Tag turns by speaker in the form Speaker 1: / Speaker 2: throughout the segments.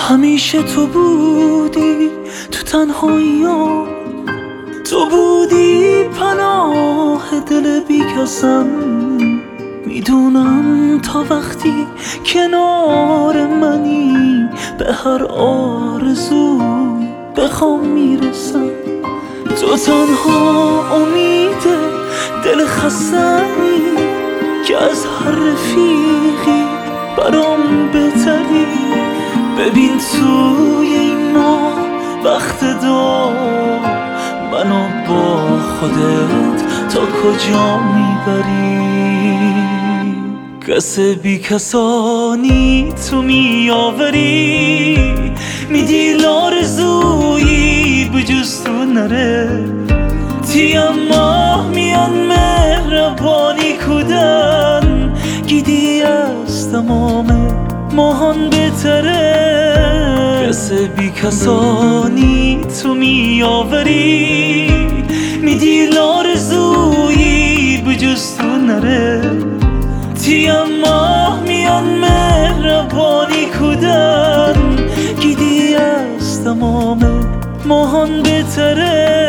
Speaker 1: همیشه تو بودی تو تنهاییام، تو بودی پناه دل بی کسم. میدونم تا وقتی کنار منی به هر آرزوی بخوام میرسم. تو تنها امید دل خسته‌ای که از هر رفیقی برام بهتری. ببین توی این ماه وقت دار منو با خودت تا کجا میبری. کس بی کسانی تو میآوری، میدی لارزویی بجز تو نره. تیم ماه میان مهربانی کودن، گیدی از تمام ماهان بهتره. کس بی کسانی تو میآوری، میدی لارزویی بجز تو نره. تیم ماه میان مهربانی کودن، گیدی از تمام ماهان بهتره.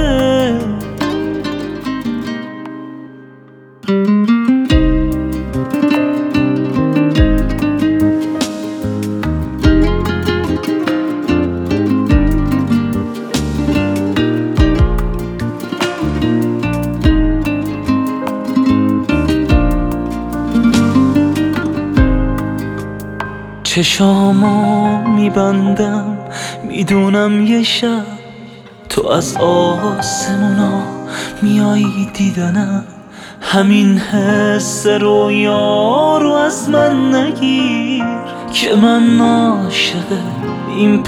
Speaker 1: چشامو میبندم میدونم یه شب تو از آسمونا میایی دیدنم. همین حس رویا رو از من نگیر که من عاشق این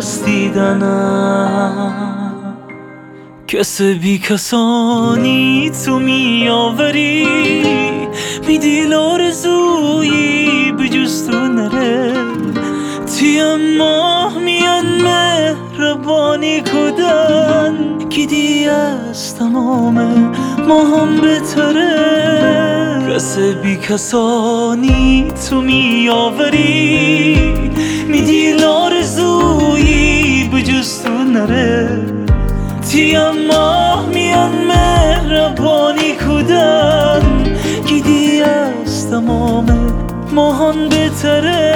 Speaker 1: پرستیدنم. کس بی کسانی تو میآوری، میدی لارزویی بجز تو نره. تیم ماه میان مهربانی کودن، گیدی از تمام ماهم بهتره. کس بی کسانی تو میآوری، میدی لارزویی بجز تو نره. تیم ماه میان مهربانی کودن، گیدی از تمام ماهان بهتره.